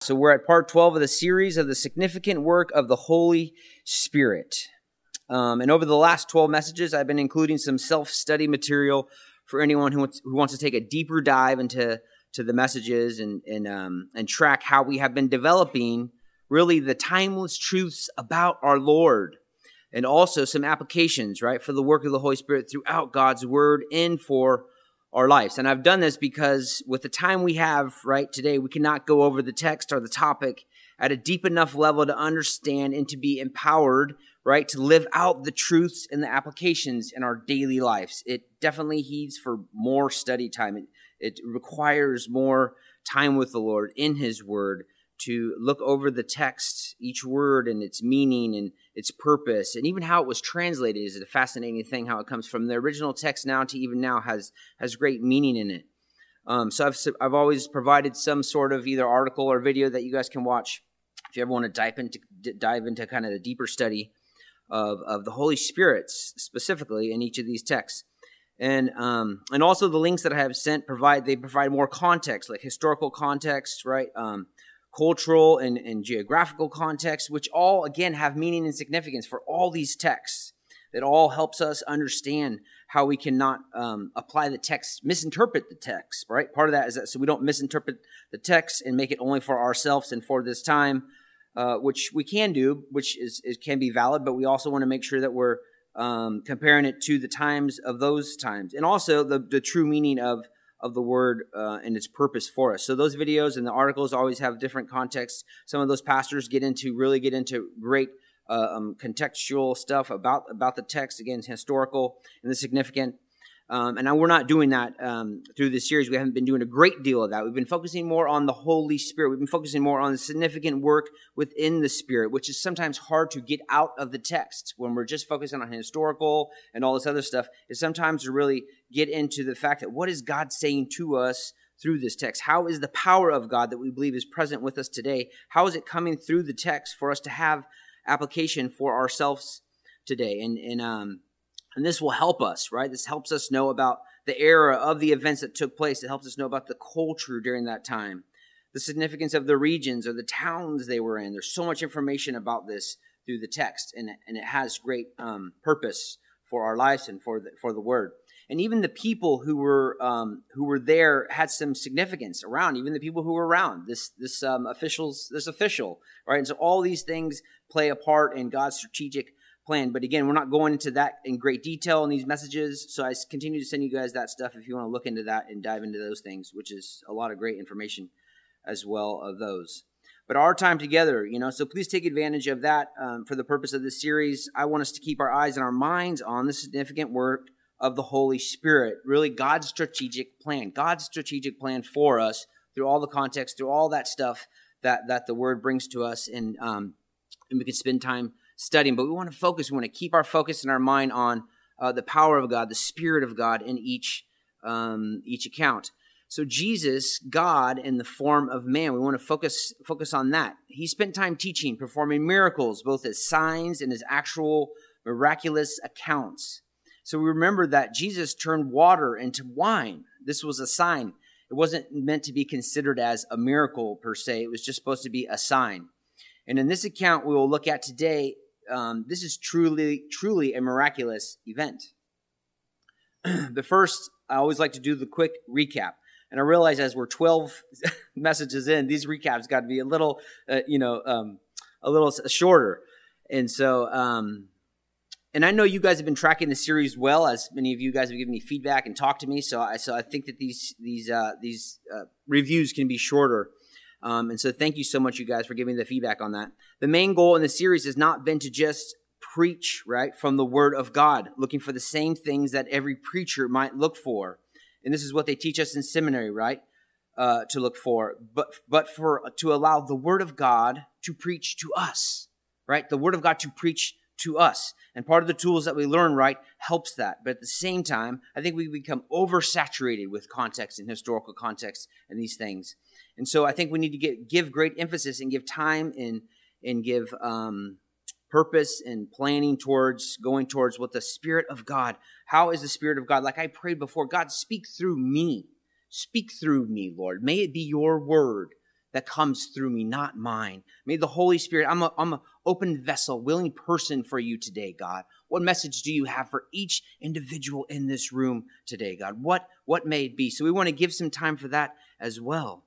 So we're at part 12 of the series of the significant work of the Holy Spirit. And over the last 12 messages, I've been including some self-study material for anyone who wants to take a deeper dive into the messages and track how we have been developing really the timeless truths about our Lord, and also some applications, right, for the work of the Holy Spirit throughout God's Word and for our lives. And I've done this because with the time we have right today, we cannot go over the text or the topic at a deep enough level to understand and to be empowered, right, to live out the truths and the applications in our daily lives. It definitely heeds for more study time. It requires more time with the Lord in His Word to look over the text, each word and its meaning and its purpose, and even how it was translated is a fascinating thing, how it comes from the original text now to even now has great meaning in it. So I've always provided some sort of either article or video that you guys can watch if you ever want to dive into kind of the deeper study of the Holy Spirit specifically in each of these texts. And also the links that I have sent provide more context, like historical context, right? Cultural and geographical context, which all, again, have meaning and significance for all these texts. That all helps us understand how we cannot apply the text, misinterpret the text, right? Part of that is that so we don't misinterpret the text and make it only for ourselves and for this time, which we can do, which can be valid, but we also want to make sure that we're comparing it to the times of those times, and also the true meaning of the word and its purpose for us. So those videos and the articles always have different contexts. Some of those pastors really get into great contextual stuff about the text, again, historical and the significant. And we're not doing that through this series. We haven't been doing a great deal of that. We've been focusing more on the Holy Spirit. We've been focusing more on the significant work within the Spirit, which is sometimes hard to get out of the text when we're just focusing on historical and all this other stuff. Is sometimes to really get into the fact that what is God saying to us through this text? How is the power of God that we believe is present with us today? How is it coming through the text for us to have application for ourselves today? And this will help us, right? This helps us know about the era of the events that took place. It helps us know about the culture during that time, the significance of the regions or the towns they were in. There's so much information about this through the text, and it has great purpose for our lives and for the Word. And even the people who were there had some significance around. Even the people who were around this official, right? And so all these things play a part in God's strategic plan. But again, we're not going into that in great detail in these messages. So I continue to send you guys that stuff if you want to look into that and dive into those things, which is a lot of great information as well of those. But our time together, so please take advantage of that for the purpose of this series. I want us to keep our eyes and our minds on the significant work of the Holy Spirit, really God's strategic plan for us through all the context, through all that stuff that the Word brings to us, and we can spend time studying. But we want to keep our focus and our mind on the power of God, the Spirit of God in each account. So Jesus, God in the form of man, we want to focus on that. He spent time teaching, performing miracles, both as signs and as actual miraculous accounts. So we remember that Jesus turned water into wine. This was a sign. It wasn't meant to be considered as a miracle per se. It was just supposed to be a sign. And in this account we will look at today, this is truly a miraculous event. But first, I always like to do the quick recap. And I realize as we're 12 messages in, these recaps got to be a little shorter. And so, and I know you guys have been tracking the series well, as many of you guys have given me feedback and talked to me. So I think that these reviews can be shorter. And so thank you so much, you guys, for giving the feedback on that. The main goal in the series has not been to just preach, right, from the Word of God, looking for the same things that every preacher might look for. And this is what they teach us in seminary, right, to look for. But to allow the Word of God to preach to us, right? The Word of God to preach to us. And part of the tools that we learn, right, helps that. But at the same time, I think we become oversaturated with context and historical context and these things. And so I think we need to give great emphasis and give time and give purpose and planning going towards what the Spirit of God, how is the Spirit of God? Like I prayed before, God, speak through me. Speak through me, Lord. May it be your word that comes through me, not mine. May the Holy Spirit, I'm an open vessel, willing person for you today, God. What message do you have for each individual in this room today, God? What may it be? So we want to give some time for that as well.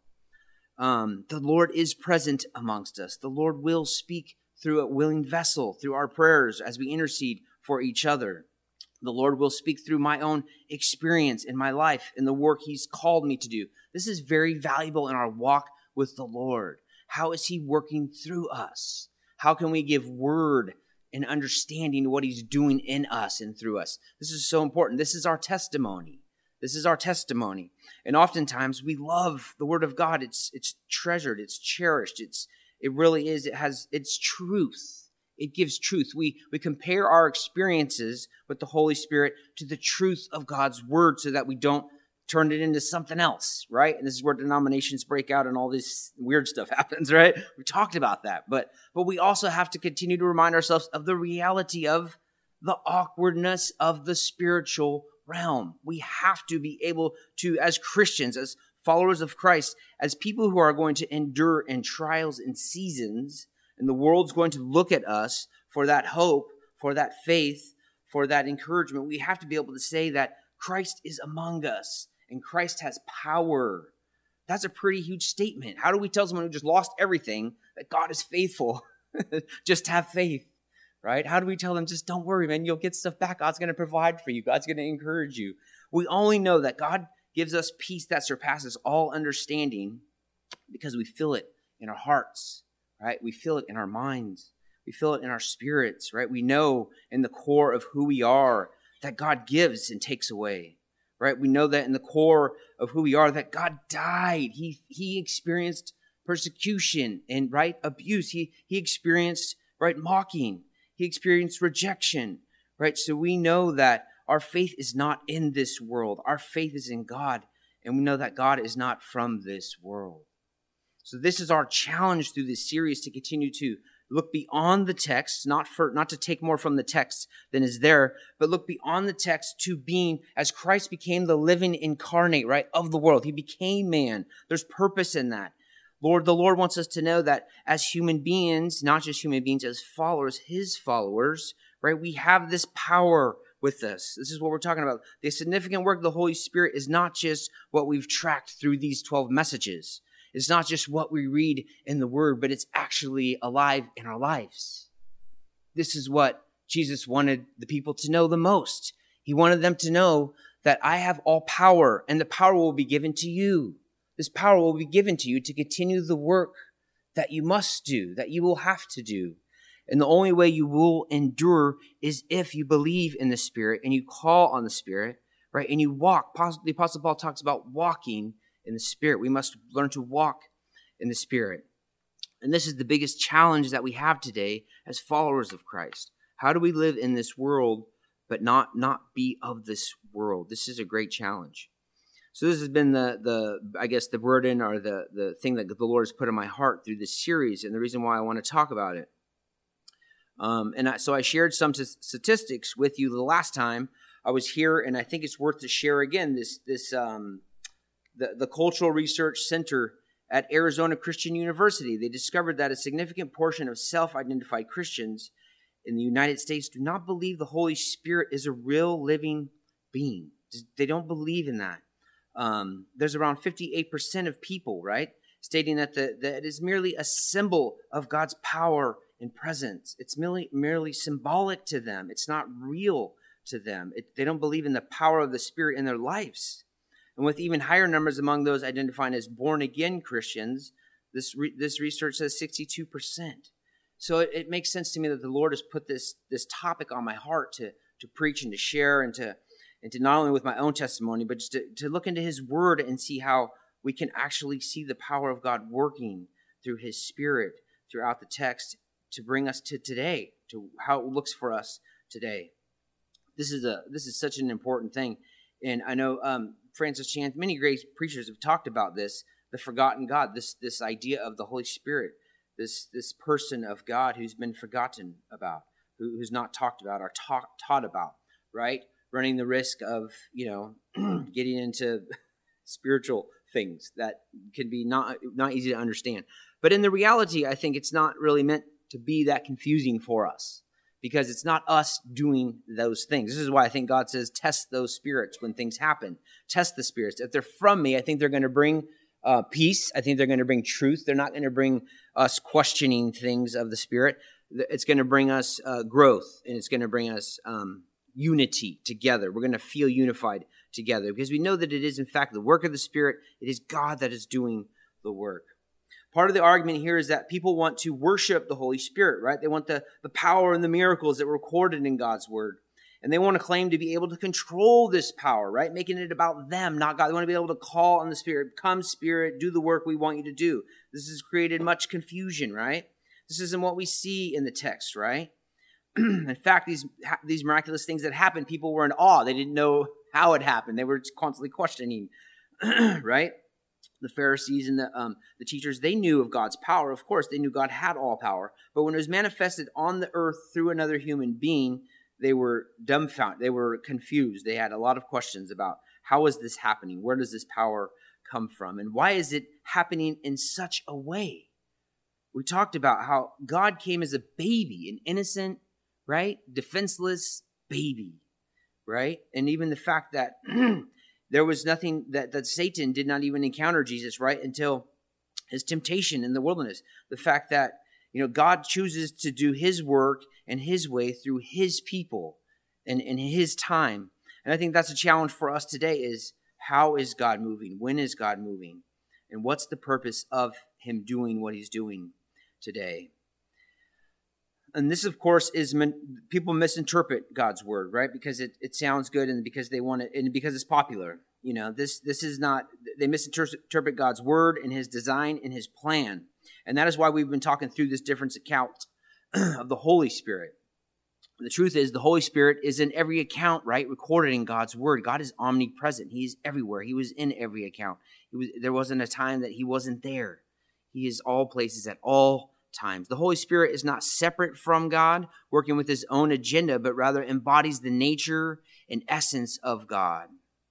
The Lord is present amongst us. The Lord will speak through a willing vessel, through our prayers as we intercede for each other. The Lord will speak through my own experience in my life and the work He's called me to do. This is very valuable in our walk with the Lord. How is He working through us? How can we give word and understanding to what He's doing in us and through us? This is so important. This is our testimony. This is our testimony. And oftentimes we love the Word of God. It's treasured. It's cherished. It really is. It's truth. It gives truth. We compare our experiences with the Holy Spirit to the truth of God's Word so that we don't turn it into something else, right? And this is where denominations break out and all this weird stuff happens, right? We talked about that. But we also have to continue to remind ourselves of the reality of the awkwardness of the spiritual realm. We have to be able to, as Christians, as followers of Christ, as people who are going to endure in trials and seasons, and the world's going to look at us for that hope, for that faith, for that encouragement, we have to be able to say that Christ is among us and Christ has power. That's a pretty huge statement. How do we tell someone who just lost everything that God is faithful? Just have faith, right? How do we tell them, just don't worry, man, you'll get stuff back. God's going to provide for you. God's going to encourage you. We only know that God gives us peace that surpasses all understanding because we feel it in our hearts, right? We feel it in our minds. We feel it in our spirits, right? We know in the core of who we are that God gives and takes away, right? We know that in the core of who we are that God died. He experienced persecution and, right, abuse. He experienced, right, mocking. He experienced rejection, right? So we know that our faith is not in this world. Our faith is in God, and we know that God is not from this world. So this is our challenge through this series, to continue to look beyond the text, not to take more from the text than is there, but look beyond the text to being, as Christ became the living incarnate, right, of the world. He became man. There's purpose in that. The Lord wants us to know that as human beings, not just human beings, as followers, His followers, right, we have this power with us. This is what we're talking about. The significant work of the Holy Spirit is not just what we've tracked through these 12 messages. It's not just what we read in the Word, but it's actually alive in our lives. This is what Jesus wanted the people to know the most. He wanted them to know that I have all power, and the power will be given to you. This power will be given to you to continue the work that you must do, that you will have to do. And the only way you will endure is if you believe in the Spirit and you call on the Spirit, right? And you walk. The Apostle Paul talks about walking in the Spirit. We must learn to walk in the Spirit. And this is the biggest challenge that we have today as followers of Christ. How do we live in this world but not be of this world? This is a great challenge. So this has been the burden, or the thing that the Lord has put in my heart through this series, and the reason why I want to talk about it. So I shared some statistics with you the last time I was here, and I think it's worth to share again. The Cultural Research Center at Arizona Christian University, they discovered that a significant portion of self-identified Christians in the United States do not believe the Holy Spirit is a real living being. They don't believe in that. There's around 58% of people, right, stating that it is merely a symbol of God's power and presence. It's merely symbolic to them. It's not real to them. They don't believe in the power of the Spirit in their lives. And with even higher numbers among those identifying as born-again Christians, this research says 62%. So it makes sense to me that the Lord has put this topic on my heart to preach and to share, and to not only with my own testimony, but just to look into His Word and see how we can actually see the power of God working through His Spirit throughout the text to bring us to today, to how it looks for us today. This is such an important thing. And I know Francis Chan, many great preachers have talked about this, the forgotten God, this idea of the Holy Spirit, this person of God who's been forgotten about, who's not talked about or taught about, right? Running the risk of, getting into spiritual things that can be not easy to understand. But in the reality, I think it's not really meant to be that confusing for us, because it's not us doing those things. This is why I think God says, test those spirits when things happen. Test the spirits. If they're from me, I think they're going to bring peace. I think they're going to bring truth. They're not going to bring us questioning things of the Spirit. It's going to bring us growth, and it's going to bring us unity together. We're going to feel unified together because we know that it is, in fact, the work of the Spirit. It is God that is doing the work. Part of the argument here is that people want to worship the Holy Spirit, right? They want the power and the miracles that were recorded in God's Word. And they want to claim to be able to control this power, right? Making it about them, not God. They want to be able to call on the Spirit. Come, Spirit, do the work we want you to do. This has created much confusion, right? This isn't what we see in the text, right? In fact, these miraculous things that happened, people were in awe. They didn't know how it happened. They were constantly questioning, right? The Pharisees and the teachers, they knew of God's power. Of course, they knew God had all power. But when it was manifested on the earth through another human being, they were dumbfounded. They were confused. They had a lot of questions about how is this happening? Where does this power come from? And why is it happening in such a way? We talked about how God came as a baby, an innocent, right, defenseless baby, right? And even the fact that there was nothing that Satan did not even encounter Jesus, right, until his temptation in the wilderness. The fact that, God chooses to do his work and his way through his people and in his time. And I think that's a challenge for us today is, how is God moving? When is God moving? And what's the purpose of him doing what he's doing today? And this, of course, is people misinterpret God's word, right? Because it sounds good and because they want it and because it's popular. This is not, they misinterpret God's word and his design and his plan. And that is why we've been talking through this different account of the Holy Spirit. The truth is the Holy Spirit is in every account, right? Recorded in God's word. God is omnipresent. He's everywhere. He was in every account. There wasn't a time that he wasn't there. He is all places at all times. The Holy Spirit is not separate from God, working with his own agenda, but rather embodies the nature and essence of God.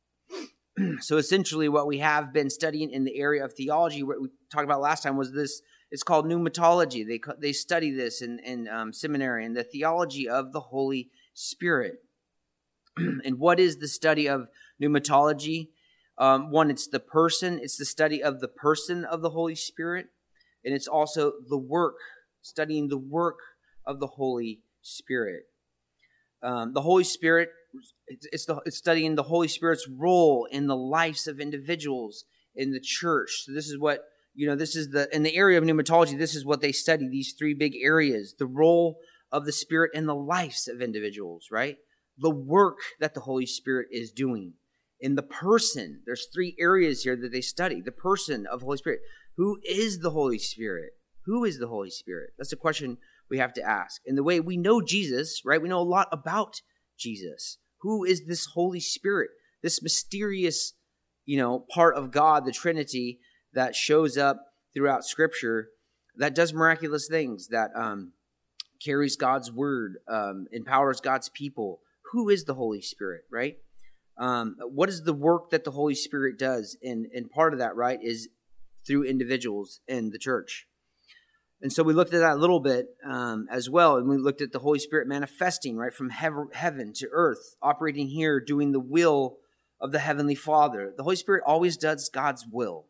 So essentially what we have been studying in the area of theology, what we talked about last time was this, it's called pneumatology. They study this in seminary, and the theology of the Holy Spirit. And what is the study of pneumatology? One, it's the person. It's the study of the person of the Holy Spirit. And it's also the work, studying the work of the Holy Spirit. The Holy Spirit, it's studying the Holy Spirit's role in the lives of individuals in the church. So this is what, this is in the area of pneumatology, this is what they study, these three big areas: the role of the Spirit in the lives of individuals, right? The work that the Holy Spirit is doing. In the person, there's three areas here that they study. The person of the Holy Spirit. Who is the Holy Spirit? Who is the Holy Spirit? That's a question we have to ask. And the way we know Jesus, right? We know a lot about Jesus. Who is this Holy Spirit? This mysterious, part of God, the Trinity, that shows up throughout Scripture, that does miraculous things, that carries God's word, empowers God's people. Who is the Holy Spirit, right? What is the work that the Holy Spirit does? And part of that, right, is through individuals in the church. And so we looked at that a little bit as well. And we looked at the Holy Spirit manifesting, right, from heaven to earth, operating here, doing the will of the Heavenly Father. The Holy Spirit always does God's will.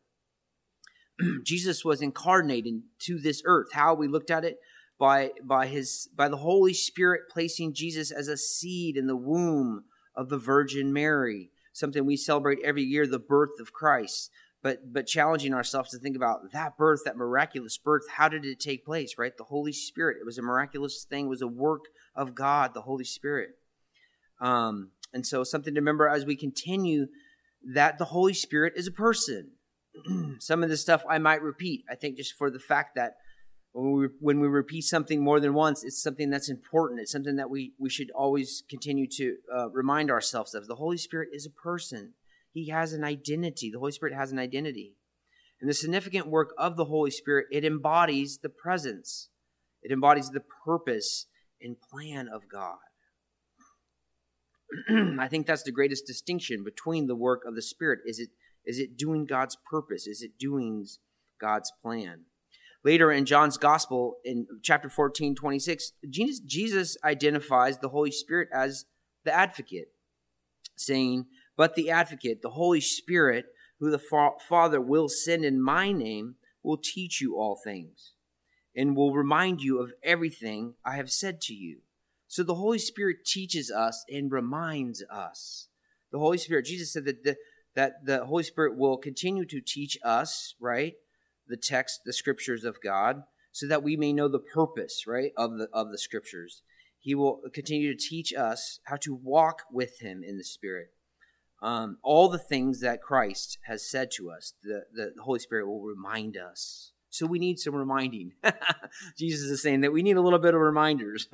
Jesus was incarnated to this earth. How? We looked at it by the Holy Spirit placing Jesus as a seed in the womb of the Virgin Mary, something we celebrate every year, the birth of Christ. But challenging ourselves to think about that birth, that miraculous birth. How did it take place, right? The Holy Spirit. It was a miraculous thing. It was a work of God, the Holy Spirit. And so something to remember as we continue, that the Holy Spirit is a person. Some of this stuff I might repeat, I think, just for the fact that when we repeat something more than once, it's something that's important. It's something that we should always continue to remind ourselves of. The Holy Spirit is a person. He has an identity. The Holy Spirit has an identity. And the significant work of the Holy Spirit, it embodies the presence. It embodies the purpose and plan of God. I think that's the greatest distinction between the work of the Spirit, is Is it doing God's purpose? Is it doing God's plan? Later in John's Gospel, in chapter 14, 26, Jesus identifies the Holy Spirit as the advocate, saying, "But the advocate, the Holy Spirit, who the Father will send in my name, will teach you all things, and will remind you of everything I have said to you." So the Holy Spirit teaches us and reminds us. The Holy Spirit, Jesus said that the Holy Spirit will continue to teach us, right, the text, the scriptures of God, so that we may know the purpose, right, of the scriptures. He will continue to teach us how to walk with him in the Spirit. All the things that Christ has said to us, the Holy Spirit will remind us. So we need some reminding. Jesus is saying that we need a little bit of reminders.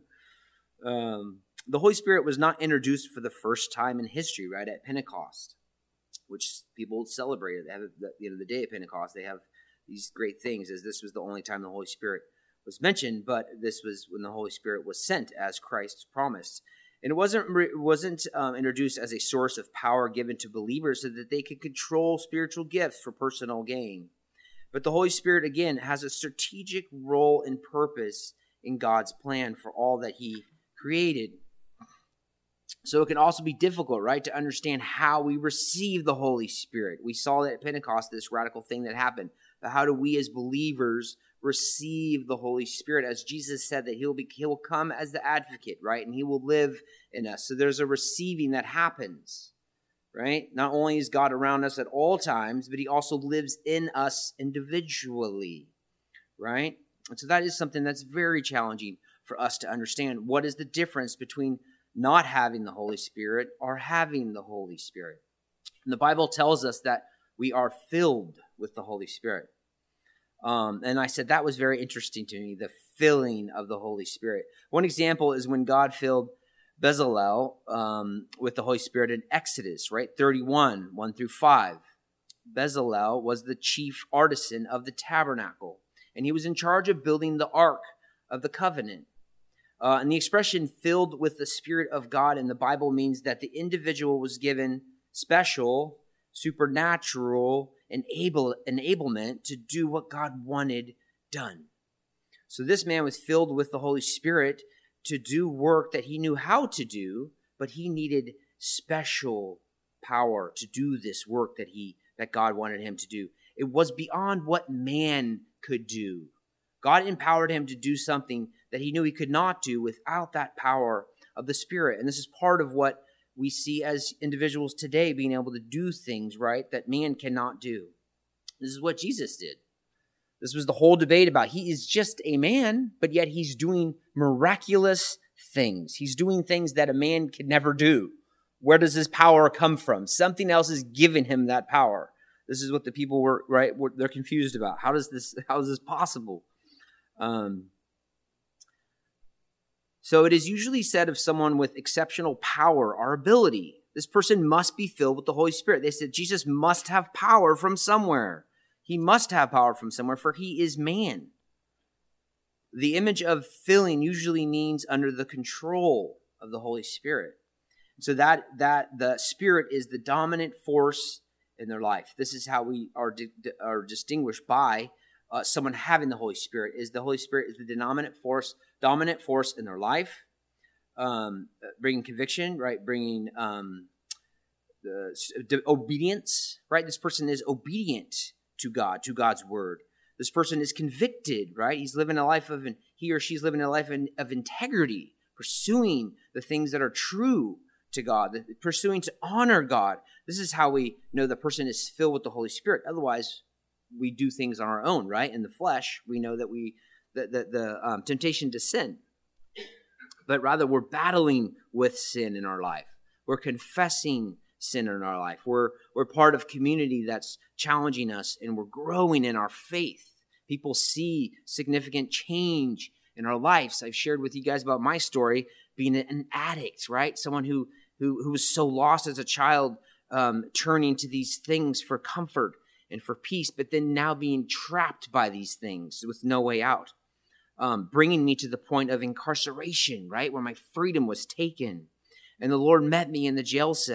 The Holy Spirit was not introduced for the first time in history, right, at Pentecost, which people celebrate at the day of Pentecost. They have these great things, as this was the only time the Holy Spirit was mentioned, but this was when the Holy Spirit was sent as Christ promised. And it wasn't introduced as a source of power given to believers so that they could control spiritual gifts for personal gain. But the Holy Spirit, again, has a strategic role and purpose in God's plan for all that he created. So it can also be difficult, right, to understand how we receive the Holy Spirit. We saw that at Pentecost, this radical thing that happened. But how do we as believers receive the Holy Spirit? As Jesus said that he will come as the advocate, right? And he will live in us. So there's a receiving that happens, right? Not only is God around us at all times, but he also lives in us individually, right? And so that is something that's very challenging for us to understand. What is the difference between not having the Holy Spirit or having the Holy Spirit? And the Bible tells us that we are filled with the Holy Spirit. And I said that was very interesting to me, the filling of the Holy Spirit. One example is when God filled Bezalel with the Holy Spirit in Exodus, right? 31, 1 through 5. Bezalel was the chief artisan of the tabernacle, and he was in charge of building the Ark of the Covenant. And the expression filled with the Spirit of God in the Bible means that the individual was given special, supernatural, enablement to do what God wanted done. So this man was filled with the Holy Spirit to do work that he knew how to do, but he needed special power to do this work that God wanted him to do. It was beyond what man could do. God empowered him to do something that he knew he could not do without that power of the Spirit. And this is part of what we see as individuals today, being able to do things, right, that man cannot do. This is what Jesus did. This was the whole debate about he is just a man, but yet he's doing miraculous things. He's doing things that a man could never do. Where does his power come from? Something else is giving him that power. This is what the people were, right, they're confused about. How is this possible? So it is usually said of someone with exceptional power or ability, this person must be filled with the Holy Spirit. They said Jesus must have power from somewhere. He must have power from somewhere, for he is man. The image of filling usually means under the control of the Holy Spirit. So that the Spirit is the dominant force in their life. This is how we are distinguished by someone having the Holy Spirit. The Holy Spirit is the dominant force in their life, bringing conviction, right? Bringing obedience, right? This person is obedient to God, to God's word. This person is convicted, right? He or she's living a life of integrity, pursuing the things that are true to God, pursuing to honor God. This is how we know the person is filled with the Holy Spirit. Otherwise, we do things on our own, right? In the flesh, we know that the temptation to sin. But rather, we're battling with sin in our life. We're confessing sin in our life. We're part of community that's challenging us, and we're growing in our faith. People see significant change in our lives. I've shared with you guys about my story, being an addict, right? Someone who was so lost as a child, turning to these things for comfort and for peace, but then now being trapped by these things with no way out, bringing me to the point of incarceration, right, where my freedom was taken. And the Lord met me in the jail cell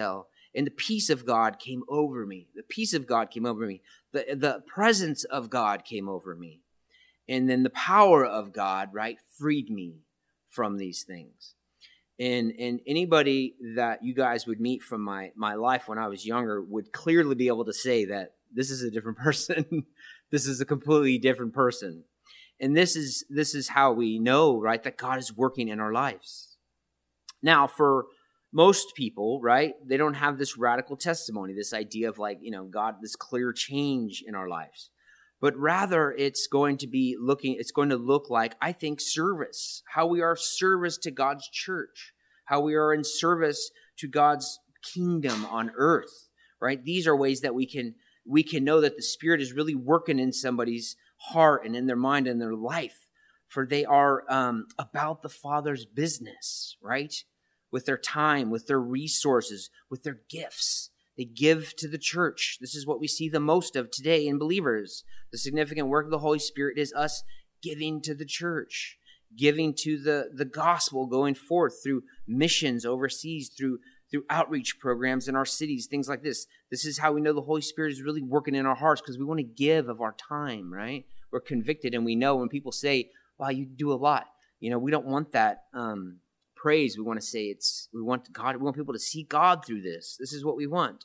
And the peace of God came over me. The peace of God came over me. The presence of God came over me. And then the power of God, right, freed me from these things. And anybody that you guys would meet from my life when I was younger would clearly be able to say that this is a different person. This is a completely different person. And this is how we know, right, that God is working in our lives. Now, for most people, right, they don't have this radical testimony, this idea of like, God, this clear change in our lives. But rather it's going to look like, I think, service, how we are service to God's church, how we are in service to God's kingdom on earth, right? These are ways that we can know that the Spirit is really working in somebody's heart and in their mind and their life, for they are about the Father's business, right? With their time, with their resources, with their gifts. They give to the church. This is what we see the most of today in believers. The significant work of the Holy Spirit is us giving to the church, giving to the gospel, going forth through missions overseas, through outreach programs in our cities, things like this. This is how we know the Holy Spirit is really working in our hearts, because we want to give of our time, right? We're convicted, and we know when people say, wow, you do a lot. We don't want that praise. We want to say we want people to see God through this. This is what we want.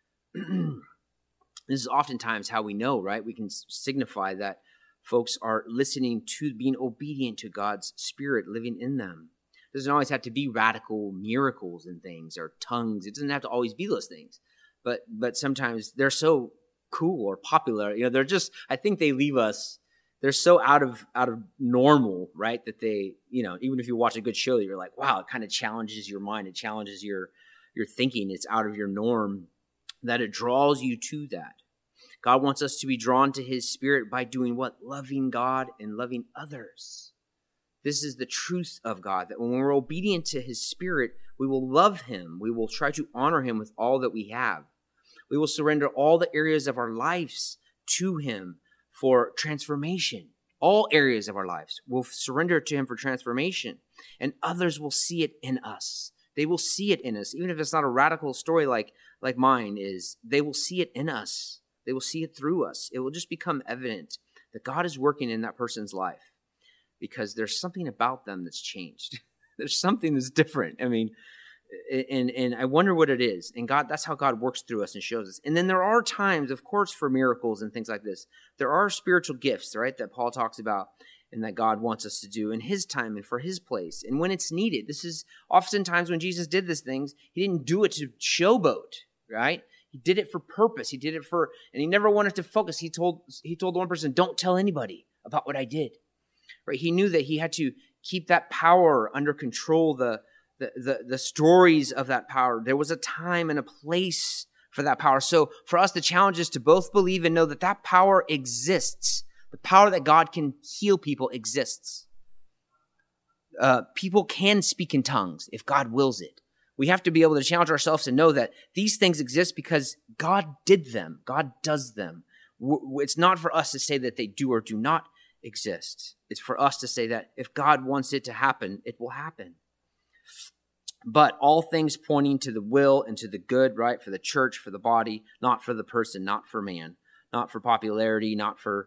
This is oftentimes how we know, right? We can signify that folks are listening to, being obedient to God's Spirit living in them. It doesn't always have to be radical miracles and things or tongues. It doesn't have to always be those things. But sometimes they're so cool or popular. They're just, I think they leave us, they're so out of normal, right? That they, even if you watch a good show, you're like, wow, it kind of challenges your mind. It challenges your thinking. It's out of your norm, that it draws you to that. God wants us to be drawn to His Spirit by doing what? Loving God and loving others. This is the truth of God, that when we're obedient to His Spirit, we will love Him. We will try to honor Him with all that we have. We will surrender all the areas of our lives to Him for transformation. All areas of our lives will surrender to Him for transformation, and others will see it in us. They will see it in us, even if it's not a radical story like mine is. They will see it in us. They will see it through us. It will just become evident that God is working in that person's life, because there's something about them that's changed. There's something that's different. And I wonder what it is. And God, that's how God works through us and shows us. And then there are times, of course, for miracles and things like this. There are spiritual gifts, right, that Paul talks about and that God wants us to do in His time and for His place and when it's needed. This is oftentimes when Jesus did these things, He didn't do it to showboat, right? He did it for purpose. He did it and He never wanted to focus. He told the one person, don't tell anybody about what I did, right? He knew that He had to keep that power under control, the stories of that power. There was a time and a place for that power. So for us, the challenge is to both believe and know that power exists. The power that God can heal people exists. People can speak in tongues if God wills it. We have to be able to challenge ourselves to know that these things exist because God did them. God does them. It's not for us to say that they do or do not exist. It's for us to say that if God wants it to happen, it will happen. But all things pointing to the will and to the good, right? For the church, for the body, not for the person, not for man, not for popularity, not for,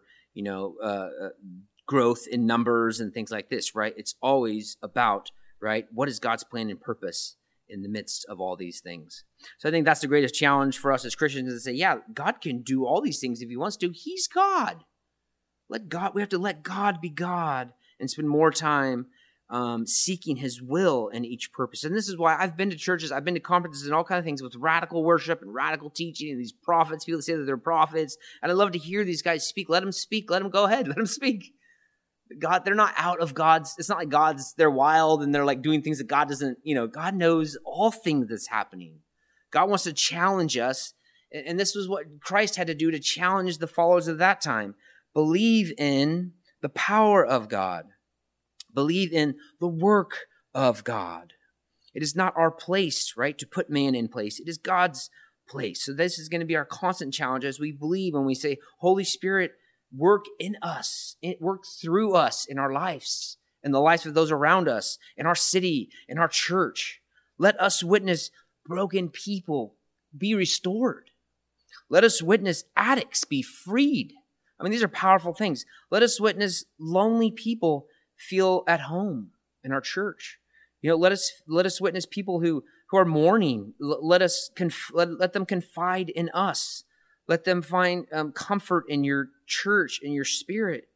growth in numbers and things like this, right? It's always about, right? What is God's plan and purpose in the midst of all these things? So I think that's the greatest challenge for us as Christians, is to say, yeah, God can do all these things if He wants to. He's God. We have to let God be God and spend more time seeking His will in each purpose. And this is why I've been to churches, I've been to conferences and all kinds of things with radical worship and radical teaching and these prophets. People say that they're prophets. And I love to hear these guys speak. Let them speak. Let them go ahead. Let them speak. God, they're not out of God's, it's not like they're wild and they're like doing things that God doesn't, God knows all things that's happening. God wants to challenge us. And this was what Christ had to do to challenge the followers of that time. Believe in the power of God. Believe in the work of God. It is not our place, right, to put man in place. It is God's place. So this is going to be our constant challenge as we believe and we say, Holy Spirit, work in us. Work through us in our lives, in the lives of those around us, in our city, in our church. Let us witness broken people be restored. Let us witness addicts be freed. I mean, these are powerful things. Let us witness lonely people feel at home in our church. Let us witness people who are mourning. Let them confide in us. Let them find comfort in your church, in your spirit.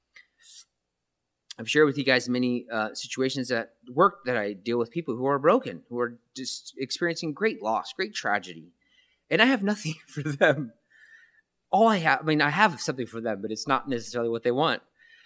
I've shared with you guys many situations at work that I deal with people who are broken, who are just experiencing great loss, great tragedy. And I have nothing for them. I have something for them, but it's not necessarily what they want,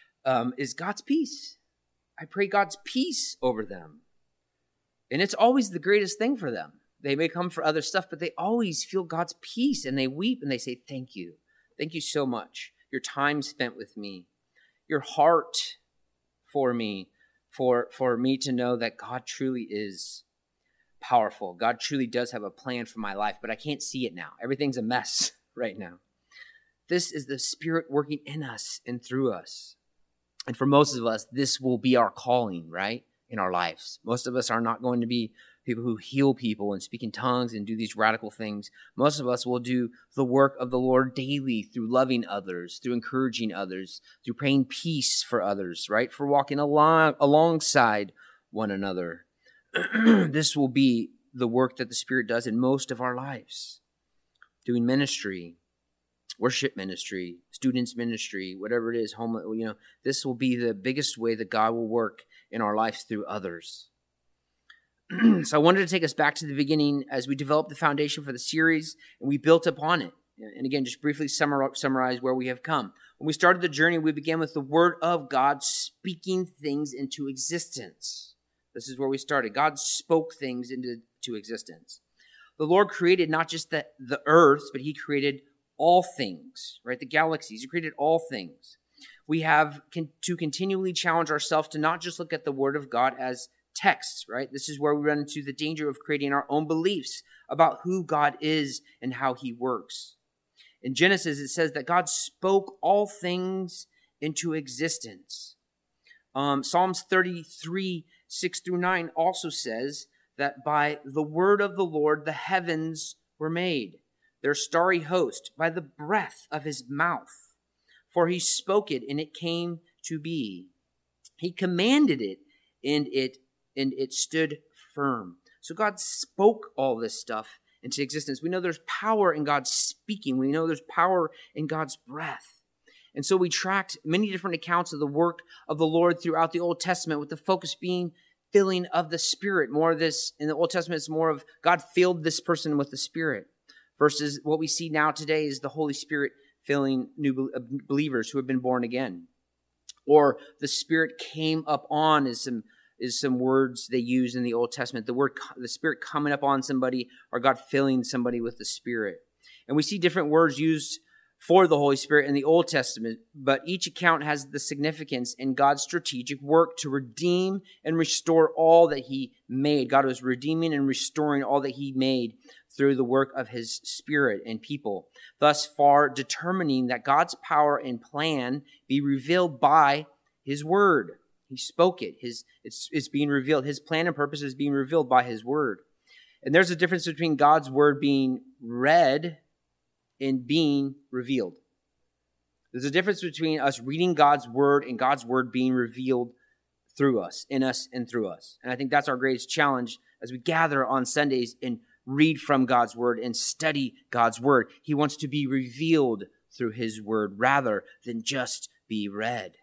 is God's peace. I pray God's peace over them. And it's always the greatest thing for them. They may come for other stuff, but they always feel God's peace, and they weep and they say, thank you. Thank you so much. Your time spent with me, your heart for me, for me to know that God truly is powerful. God truly does have a plan for my life, but I can't see it now. Everything's a mess right now. This is the Spirit working in us and through us. And for most of us, this will be our calling, right, in our lives. Most of us are not going to be people who heal people and speak in tongues and do these radical things. Most of us will do the work of the Lord daily through loving others, through encouraging others, through praying peace for others, right, for walking alongside one another. This will be the work that the Spirit does in most of our lives. Doing ministry, worship ministry, students ministry, whatever it is, this will be the biggest way that God will work in our lives through others. So I wanted to take us back to the beginning as we developed the foundation for the series and we built upon it. And again, just briefly summarize where we have come. When we started the journey, we began with the Word of God speaking things into existence. This is where we started. God spoke things into existence. The Lord created not just the earth, but He created all things, right? The galaxies. He created all things. We have to continually challenge ourselves to not just look at the Word of God as texts, right? This is where we run into the danger of creating our own beliefs about who God is and how He works. In Genesis, it says that God spoke all things into existence. Psalms 33, 6-9 also says that by the word of the Lord, the heavens were made, their starry host, by the breath of His mouth. For He spoke it, and it came to be. He commanded it, and it stood firm. So God spoke all this stuff into existence. We know there's power in God's speaking. We know there's power in God's breath. And so we tracked many different accounts of the work of the Lord throughout the Old Testament, with the focus being filling of the Spirit. More of this in the Old Testament is more of God filled this person with the Spirit, versus what we see now today is the Holy Spirit filling new believers who have been born again. Or the Spirit came up on is some words they use in the Old Testament. The Spirit coming up on somebody, or God filling somebody with the Spirit. And we see different words used for the Holy Spirit in the Old Testament, but each account has the significance in God's strategic work to redeem and restore all that He made. God was redeeming and restoring all that He made through the work of His Spirit and people, thus far determining that God's power and plan be revealed by His Word. He spoke it. It's being revealed. His plan and purpose is being revealed by His Word. And there's a difference between God's Word being read and being revealed. There's a difference between us reading God's Word and God's Word being revealed through us, in us and through us. And I think that's our greatest challenge as we gather on Sundays and read from God's Word and study God's Word. He wants to be revealed through His Word rather than just be read.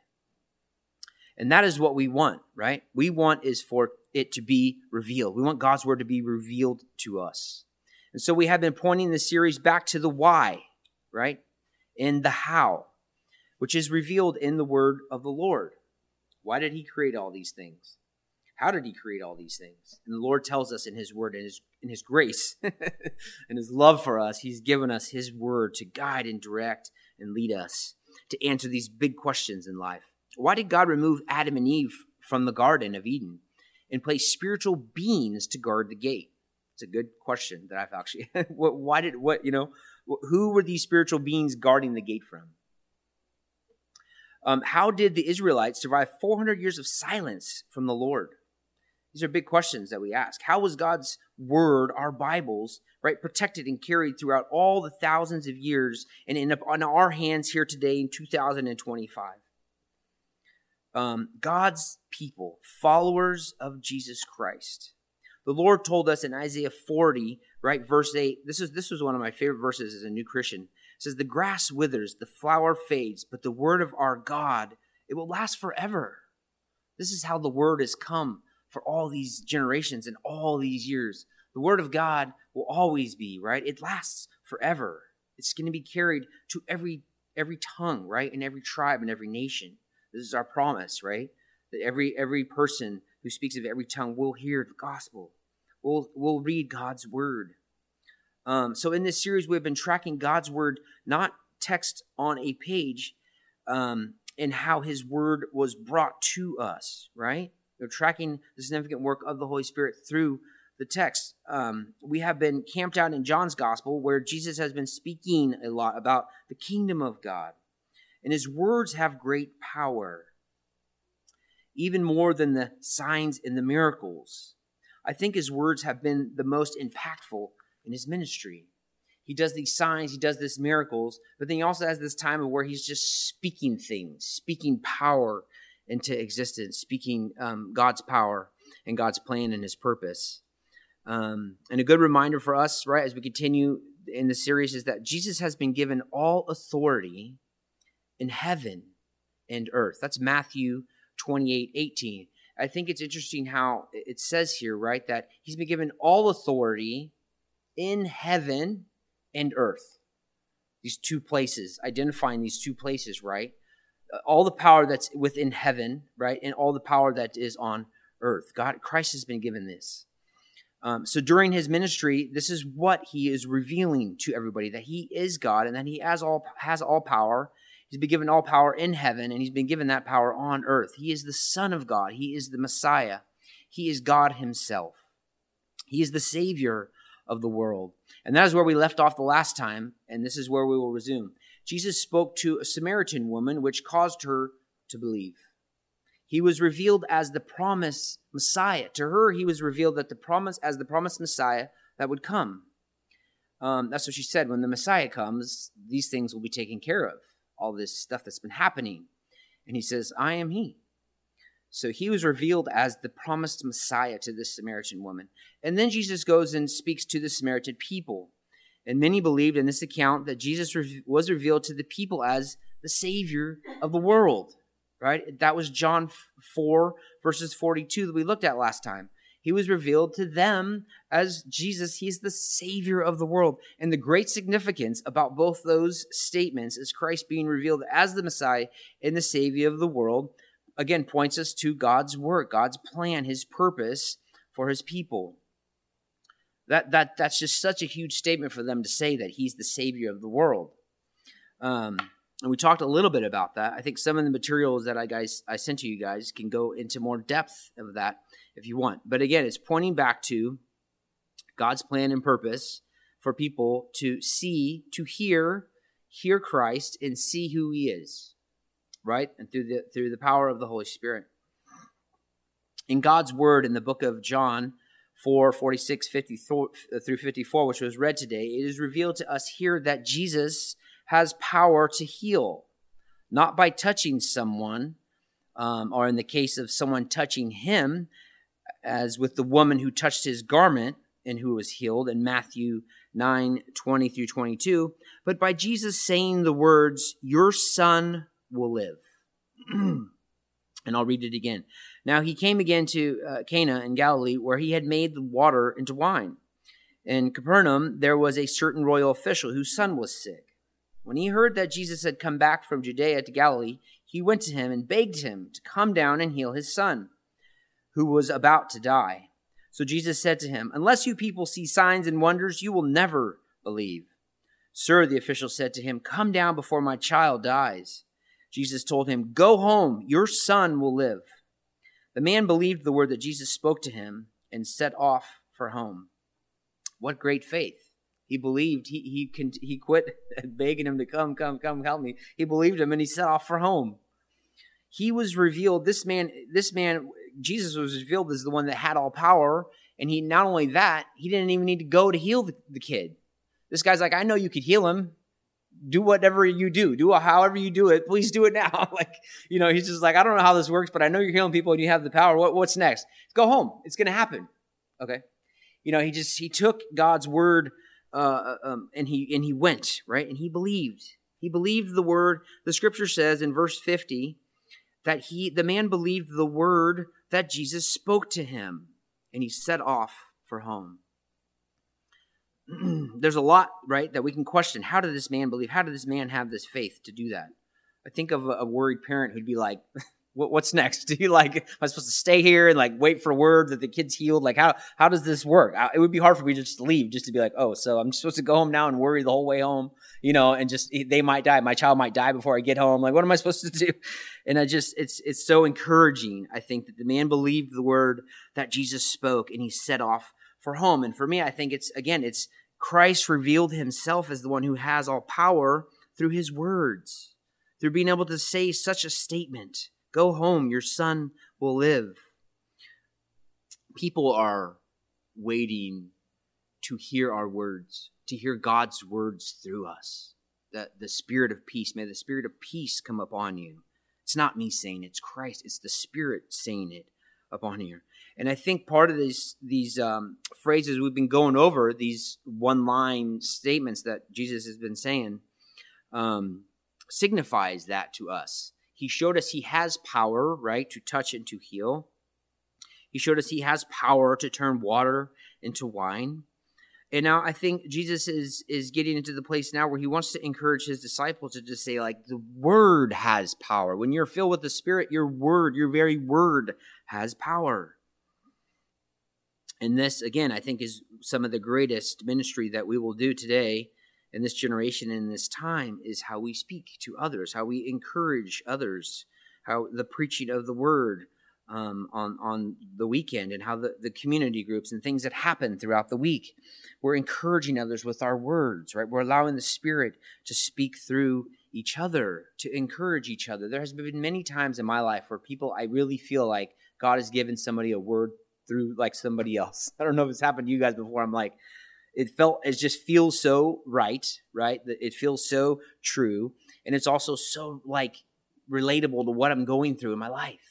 And that is what we want, right? We want is for it to be revealed. We want God's Word to be revealed to us. And so we have been pointing the series back to the why, right? And the how, which is revealed in the Word of the Lord. Why did He create all these things? How did He create all these things? And the Lord tells us in His Word, in His grace, and His love for us, He's given us His Word to guide and direct and lead us to answer these big questions in life. Why did God remove Adam and Eve from the Garden of Eden and place spiritual beings to guard the gate? It's a good question that I've actually, who were these spiritual beings guarding the gate from? How did the Israelites survive 400 years of silence from the Lord? These are big questions that we ask. How was God's word, our Bibles, right, protected and carried throughout all the thousands of years and end up on our hands here today in 2025? God's people, followers of Jesus Christ. The Lord told us in Isaiah 40, right, verse 8, this was one of my favorite verses as a new Christian. It says, the grass withers, the flower fades, but the word of our God, it will last forever. This is how the word has come for all these generations and all these years. The word of God will always be, right? It lasts forever. It's going to be carried to every tongue, right? And every tribe and every nation. This is our promise, right? That every person who speaks of every tongue will hear the gospel. Will read God's word. So in this series, we've been tracking God's word, not text on a page, and how his word was brought to us, right? We're tracking the significant work of the Holy Spirit through the text. We have been camped out in John's gospel, where Jesus has been speaking a lot about the kingdom of God. And his words have great power, even more than the signs and the miracles. I think his words have been the most impactful in his ministry. He does these signs, he does these miracles, but then he also has this time of where he's just speaking things, speaking power into existence, speaking God's power and God's plan and his purpose. And a good reminder for us, right, as we continue in the series, is that Jesus has been given all authority in heaven and earth. That's Matthew 28:18. I think it's interesting how it says here, right, that he's been given all authority in heaven and earth. These two places, identifying these two places, right? All the power that's within heaven, right, and all the power that is on earth. Christ has been given this. So during his ministry, this is what he is revealing to everybody, that he is God and that he has all power. He's been given all power in heaven, and he's been given that power on earth. He is the Son of God. He is the Messiah. He is God himself. He is the Savior of the world. And that is where we left off the last time, and this is where we will resume. Jesus spoke to a Samaritan woman, which caused her to believe. He was revealed as the promised Messiah. To her, he was revealed as the promised Messiah that would come. That's what she said. When the Messiah comes, these things will be taken care of. All this stuff that's been happening. And he says, I am he. So he was revealed as the promised Messiah to this Samaritan woman. And then Jesus goes and speaks to the Samaritan people. And many believed in this account that Jesus was revealed to the people as the Savior of the world. Right? That was John 4, verses 42 that we looked at last time. He was revealed to them as Jesus. He's the Savior of the world. And the great significance about both those statements is Christ being revealed as the Messiah and the Savior of the world, again, points us to God's work, God's plan, his purpose for his people. That's just such a huge statement for them to say that he's the Savior of the world. And we talked a little bit about that. I think some of the materials that I sent to you guys can go into more depth of that if you want. But again, it's pointing back to God's plan and purpose for people to see, to hear Christ and see who he is, right? And through the power of the Holy Spirit. In God's word in the book of John 4:46 through 54, which was read today, it is revealed to us here that Jesus has power to heal, not by touching someone, or in the case of someone touching him, as with the woman who touched his garment and who was healed in Matthew 9:20 through 22, but by Jesus saying the words, your son will live. And I'll read it again. Now he came again to Cana in Galilee, where he had made the water into wine. In Capernaum, there was a certain royal official whose son was sick. When he heard that Jesus had come back from Judea to Galilee, he went to him and begged him to come down and heal his son, who was about to die. So Jesus said to him, unless you people see signs and wonders, you will never believe. Sir, the official said to him, come down before my child dies. Jesus told him, go home, your son will live. The man believed the word that Jesus spoke to him and set off for home. What great faith. He believed. He quit begging him to come, help me. He believed him and he set off for home. He was revealed. This man Jesus was revealed as the one that had all power. And he, not only that, he didn't even need to go to heal the kid. This guy's like, I know you could heal him. Do whatever you do. Do however you do it. Please do it now. He's just like, I don't know how this works, but I know you're healing people and you have the power. What's next? Go home. It's going to happen. Okay. He took God's word, and he went, right? And he believed. He believed the word. The scripture says in verse 50 that the man believed the word that Jesus spoke to him, and he set off for home. There's a lot, right, that we can question. How did this man believe? How did this man have this faith to do that? I think of a worried parent who'd be like, what's next? Do you am I supposed to stay here and wait for word that the kid's healed? How does this work? It would be hard for me to just leave, just to be like, oh, so I'm supposed to go home now and worry the whole way home, and just, they might die. My child might die before I get home. What am I supposed to do? And it's so encouraging. I think that the man believed the word that Jesus spoke and he set off for home. And for me, I think it's Christ revealed himself as the one who has all power through his words, through being able to say such a statement. Go home, your son will live. People are waiting to hear our words, to hear God's words through us. The spirit of peace, may the spirit of peace come upon you. It's not me saying it, it's Christ. It's the Spirit saying it upon you. And I think part of these phrases we've been going over, these one-line statements that Jesus has been saying, signifies that to us. He showed us he has power, right, to touch and to heal. He showed us he has power to turn water into wine. And now I think Jesus is getting into the place now where he wants to encourage his disciples to just say, the word has power. When you're filled with the Spirit, your very word has power. And this, again, I think is some of the greatest ministry that we will do today in this generation, in this time, is how we speak to others, how we encourage others, how the preaching of the word on the weekend, and how the community groups and things that happen throughout the week. We're encouraging others with our words, right? We're allowing the Spirit to speak through each other, to encourage each other. There has been many times in my life where I really feel like God has given somebody a word through somebody else. I don't know if it's happened to you guys before. It just feels so right? It feels so true. And it's also so relatable to what I'm going through in my life.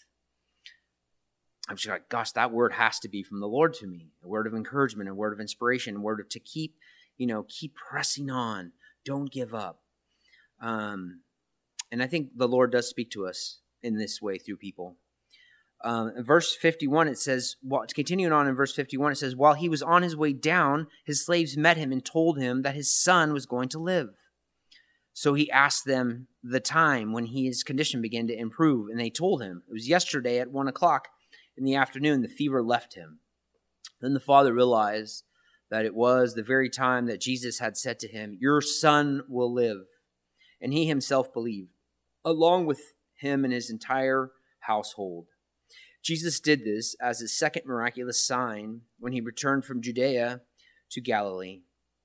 I'm just like, gosh, that word has to be from the Lord to me. A word of encouragement, a word of inspiration, a word to keep pressing on. Don't give up. And I think the Lord does speak to us in this way through people. In verse 51, it says, continuing on in verse 51, it says, while he was on his way down, his slaves met him and told him that his son was going to live. So he asked them the time when his condition began to improve, and they told him, it was yesterday at 1 o'clock in the afternoon, the fever left him. Then the father realized that it was the very time that Jesus had said to him, your son will live. And he himself believed, along with him and his entire household. Jesus did this as his second miraculous sign when he returned from Judea to Galilee.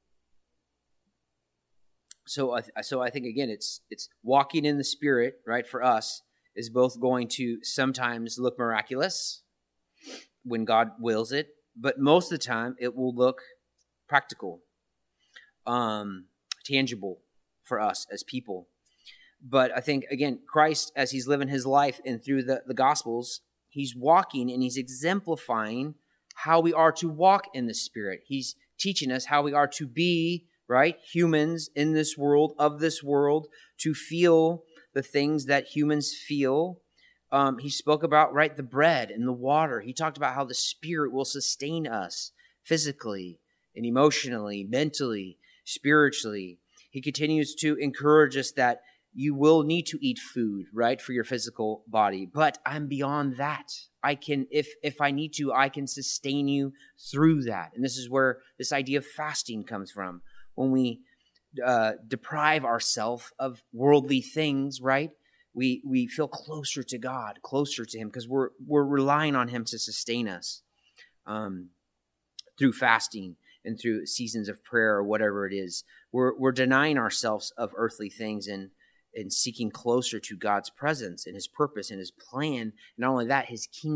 So I think, again, it's walking in the Spirit, right, for us, is both going to sometimes look miraculous when God wills it, but most of the time it will look practical, tangible for us as people. But I think, again, Christ, as he's living his life and through the Gospels, he's walking and he's exemplifying how we are to walk in the Spirit. He's teaching us how we are to be, right, humans in this world, of this world, to feel the things that humans feel. He spoke about, right, the bread and the water. He talked about how the Spirit will sustain us physically and emotionally, mentally, spiritually. He continues to encourage us that you will need to eat food, right, for your physical body. But I'm beyond that. I can, if I need to, I can sustain you through that. And this is where this idea of fasting comes from. When we deprive ourselves of worldly things, right, we feel closer to God, closer to him, because we're relying on him to sustain us through fasting and through seasons of prayer or whatever it is. We're denying ourselves of earthly things and seeking closer to God's presence and his purpose and his plan. And not only that, his kingdom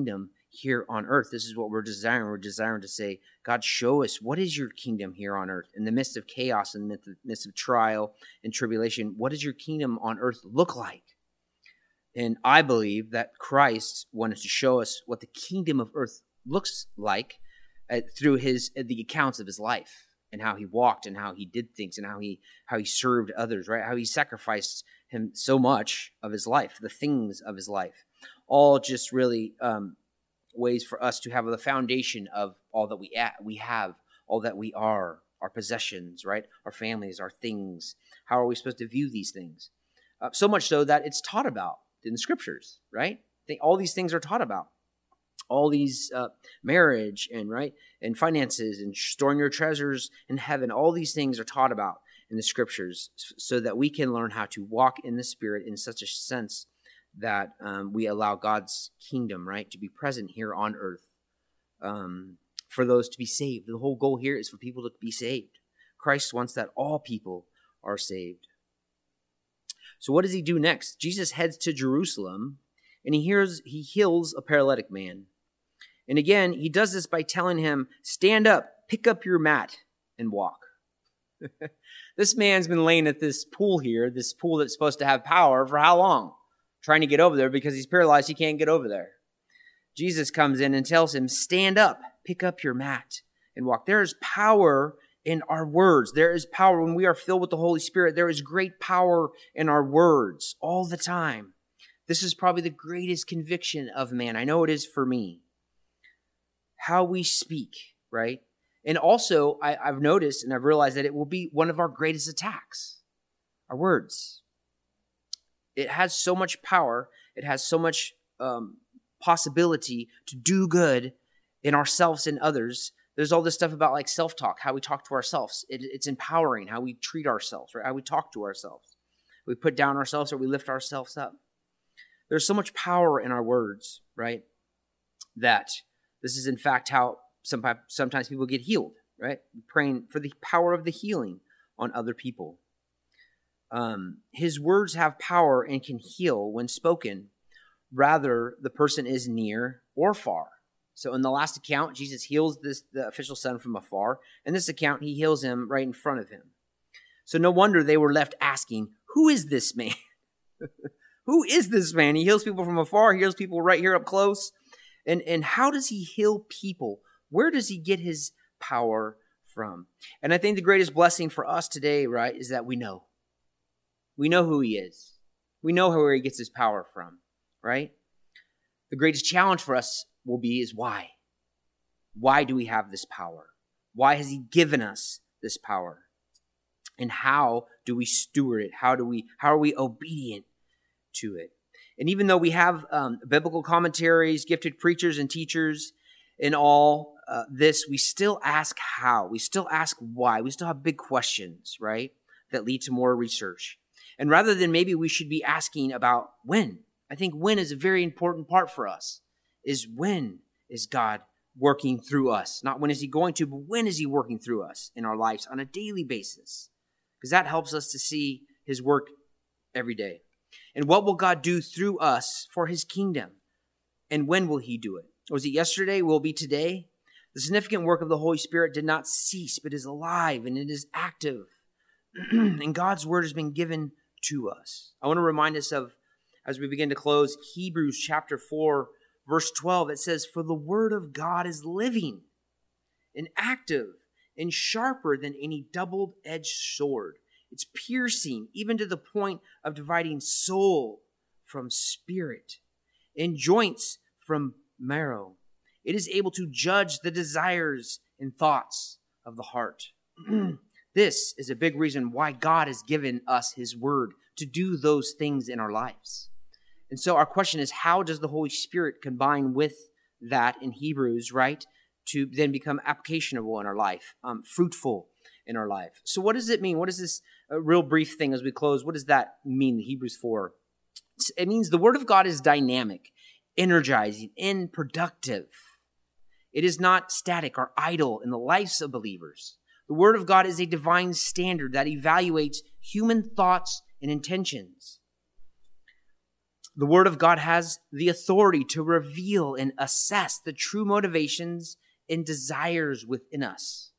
here on earth. This is what we're desiring. We're desiring to say, God, show us, what is your kingdom here on earth? In the midst of chaos, in the midst of trial and tribulation, what does your kingdom on earth look like? And I believe that Christ wanted to show us what the kingdom of earth looks like through the accounts of his life, and how he walked and how he did things and how he served others, right? How he sacrificed him so much of his life, the things of his life, all just really ways for us to have the foundation of all that we have, all that we are, our possessions, right? Our families, our things. How are we supposed to view these things? So much so that it's taught about in the scriptures, right? All these things are taught about. All these marriage and finances and storing your treasures in heaven, all these things are taught about in the scriptures so that we can learn how to walk in the Spirit in such a sense that we allow God's kingdom, right, to be present here on earth for those to be saved. The whole goal here is for people to be saved. Christ wants that all people are saved. So what does he do next? Jesus heads to Jerusalem and he heals a paralytic man. And again, he does this by telling him, stand up, pick up your mat, and walk. This man's been laying at this pool here, this pool that's supposed to have power, for how long? Trying to get over there because he's paralyzed, he can't get over there. Jesus comes in and tells him, stand up, pick up your mat, and walk. There is power in our words. There is power when we are filled with the Holy Spirit. There is great power in our words all the time. This is probably the greatest conviction of man. I know it is for me. How we speak, right? And also, I've noticed and I've realized that it will be one of our greatest attacks, our words. It has so much power. It has so much possibility to do good in ourselves and others. There's all this stuff about like self-talk, how we talk to ourselves. It's empowering, how we treat ourselves, right? How we talk to ourselves. We put down ourselves or we lift ourselves up. There's so much power in our words, right? That this is, in fact, how sometimes people get healed, right? Praying for the power of the healing on other people. His words have power and can heal when spoken. Rather, the person is near or far. So in the last account, Jesus heals the official son from afar. In this account, he heals him right in front of him. So no wonder they were left asking, who is this man? Who is this man? He heals people from afar. He heals people right here up close. And how does he heal people? Where does he get his power from? And I think the greatest blessing for us today, right, is that we know. We know who he is. We know where he gets his power from, right? The greatest challenge for us is why? Why do we have this power? Why has he given us this power? And how do we steward it? How are we obedient to it? And even though we have biblical commentaries, gifted preachers and teachers in all this, we still ask how. We still ask why. We still have big questions, right, that lead to more research. And rather than maybe we should be asking about when. I think when is a very important part for us, is when is God working through us? Not when is he going to, but when is he working through us in our lives on a daily basis? Because that helps us to see his work every day. And what will God do through us for his kingdom? And when will he do it? Was it yesterday? Will it be today? The significant work of the Holy Spirit did not cease, but is alive and it is active. And God's word has been given to us. I want to remind us of, as we begin to close, Hebrews chapter 4, verse 12. It says, for the word of God is living and active and sharper than any double-edged sword. It's piercing even to the point of dividing soul from spirit and joints from marrow. It is able to judge the desires and thoughts of the heart. This is a big reason why God has given us his word to do those things in our lives. And so our question is, how does the Holy Spirit combine with that in Hebrews, right, to then become applicationable in our life, fruitful in our life? So what does it mean? What is this real brief thing as we close? What does that mean, Hebrews 4? It means the word of God is dynamic, energizing, and productive. It is not static or idle in the lives of believers. The word of God is a divine standard that evaluates human thoughts and intentions. The Word of God has the authority to reveal and assess the true motivations and desires within us.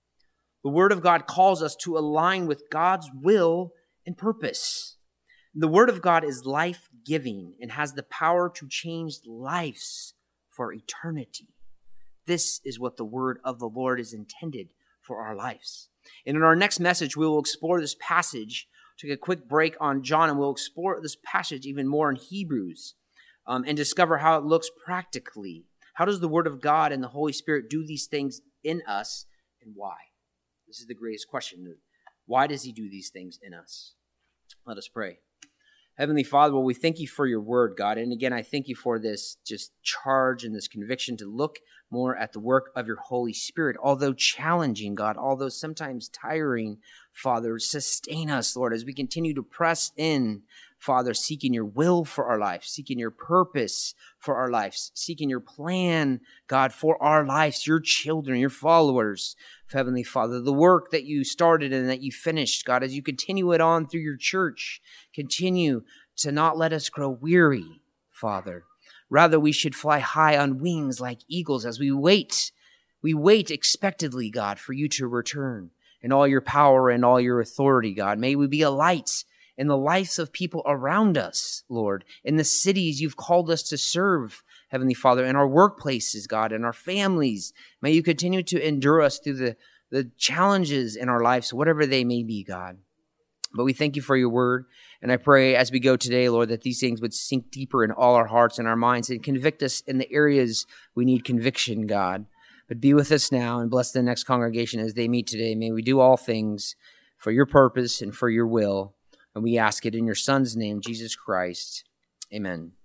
The Word of God calls us to align with God's will and purpose. The Word of God is life-giving and has the power to change lives for eternity. This is what the Word of the Lord is intended for our lives. And in our next message, we will explore this passage. Take a quick break on John, and we'll explore this passage even more in Hebrews and discover how it looks practically. How does the Word of God and the Holy Spirit do these things in us, and why? This is the greatest question. Why does he do these things in us? Let us pray. Heavenly Father, well, we thank you for your word, God. And again, I thank you for this just charge and this conviction to look more at the work of your Holy Spirit. Although challenging, God, although sometimes tiring, Father, sustain us, Lord, as we continue to press in, Father, seeking your will for our life, seeking your purpose for our lives, seeking your plan, God, for our lives, your children, your followers. Heavenly Father, the work that you started and that you finished, God, as you continue it on through your church, continue to not let us grow weary, Father. Rather, we should fly high on wings like eagles as we wait. We wait expectantly, God, for you to return in all your power and all your authority, God. May we be a light in the lives of people around us, Lord, in the cities you've called us to serve, Heavenly Father, in our workplaces, God, in our families. May you continue to endure us through the challenges in our lives, whatever they may be, God. But we thank you for your word, and I pray as we go today, Lord, that these things would sink deeper in all our hearts and our minds and convict us in the areas we need conviction, God. But be with us now and bless the next congregation as they meet today. May we do all things for your purpose and for your will. And we ask it in your Son's name, Jesus Christ. Amen.